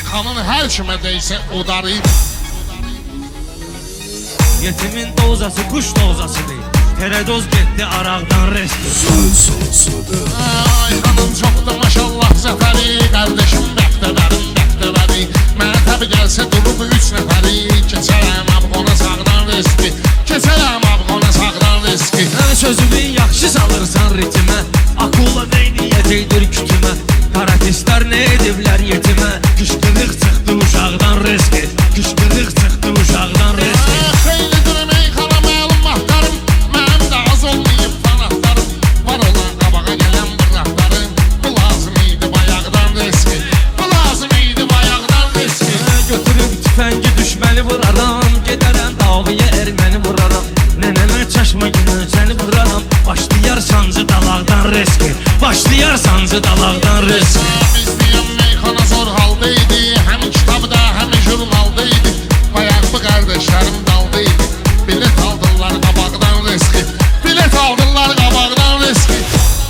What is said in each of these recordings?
Ayxanın hər kimə deysə udarıyıb. Yetimin dozası kuş dozasıdır. Teredoz getdi araqdan resti. Söz sosıdır. Ayxanın çoxdur maşallah zəfəri. Qardeşim bəxtəvəri. Mənə təbi gəlsə durub 3 nəfəri. Keçərəm abqona sağdan riski. Keçərəm abqona sağdan riski. Sözümü yaxşı salırsan ritmə. Akula neyniyəcəkdir kütümə. Karatistlər nə ediblər yetimə. Qışqırıq çıxdı uşaqdan riski. Qışqırıq çıxdı uşaqdan riski. Xeylidir meyxana məlum vaxtlarım. Mənim də az olmayıb fanatlarım. Var olan qabağa gələn bıraqlarım. Bu lazım idi bayaqdan riski. Bu lazım idi bayaqdan riski. Götürüb tüfəngi düşməni vuraram. Gedərəm davaya erməni vuraram. Nənəmə çaşma günü səni vuraram. Başlayar sancı dalaqdan riski. Başlayar sancı dalaqdan riski. Biz deyəm meyxana zor haldaydı. Həm kitabda həm jurnaldaydı. Bayaq bu qardeşlərim daldaydı. Bilet aldılar qabaqdan riski. Bilet aldılar qabaqdan riski.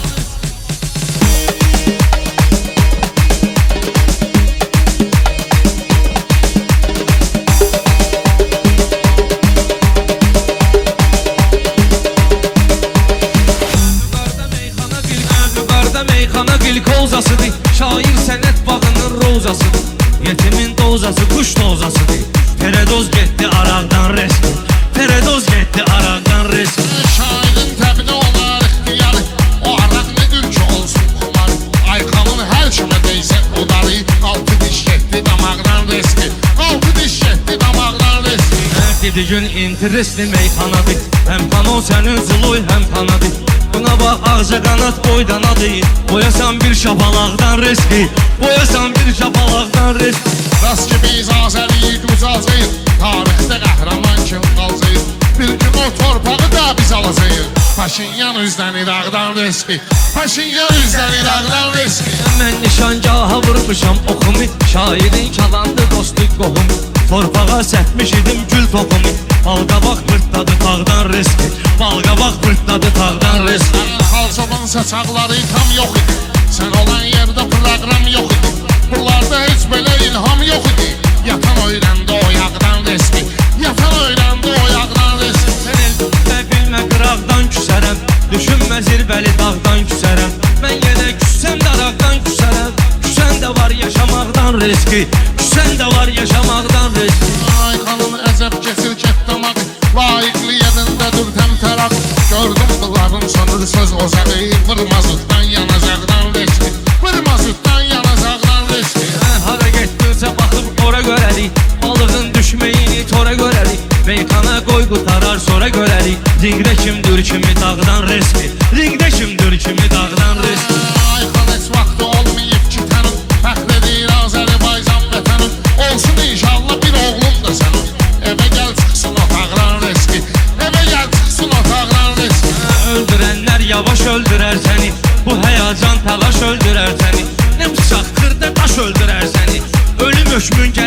Meyxana qilkozasıdır. Şair sənət bağının rozasıdır. Yetimin dozası kuş dozasıdır. Teredoz getdi araqdan reski. Teredoz getdi araqdan reski. Şairin təbini olar ixtiyarı. O araq nedir ki olsun xumar. Ayxanın hər kimə deysə udarı. Altı diş getdi damaqdan riski. Altı diş getdi damaqdan riski. Dedi gün interesli meyxanadır. Həm pano sənin zuluy həm panadır. Buna bax ağca qanat boydanadır. Boyasan bir şapalaqdan riski. Boyasan bir şapalaqdan riski. Rast ki biz Azəriyik uzacayıq. Tarixdə qəhrəman kim qalacaq. Bir gün o torpağı da biz alacağıq. Paşinyan üzdən İraqdan riski. Paşinyan üzdən İraqdan riski. Mən nişangaha vurmuşam oxumu. Şairin kalandı dostu qohumu. Torpağa sətmiş idim gül toxumu. Balqabaq pırtladı tağdan riski. Balqabaq pırtladı tağdan riski. Xalçoban saçaqları tam yox idi. Sən olan yerdə proqram yox idi. Bunlarda heç belə ilham yox idi. Yatan öyrəndi o yağdan riski. Yatan öyrəndi o yağdan riski. Sən elbətə bilmə qıraqdan küsərəm. Düşünmə zirvəli dağdan küsərəm. Mən yenə küssəm daraqdan küsərəm. Küsən də var yaşamaqdan riski. Küsən də var yaşamaqdan riski. Ayxanın əzəb keçir getdamaq. Layiqli yerindədir təmtəraq. Gördüm bunların sanır söz ozağı. Vırmazıqdan yanacaqdan riski. Vırmazıqdan yanacaqdan riski. Hara getdirsə baxıb ora görərik. Balığın düşməyini tora görərik. Meyxana qoy qutarar sonra görərik. Ringdə kimdir kimi dağdan riski. Ringdə kimdir kimi dağdan riski. Ayxan heç vaxtı olmayıb ki tanım. Fəxr edir Azərbaycan vətənim. Olsun inşallah bir oğlum da sənin. Evə gəl çıxsın otaqdan riski. Evə gəl çıxsın otaqdan riski. Öldürənlər yavaş öldürər səni. Bu həyacan təlaş öldürər səni. Nə bıçaq xırda daş öldürər səni. Ölüm hökmün gəlir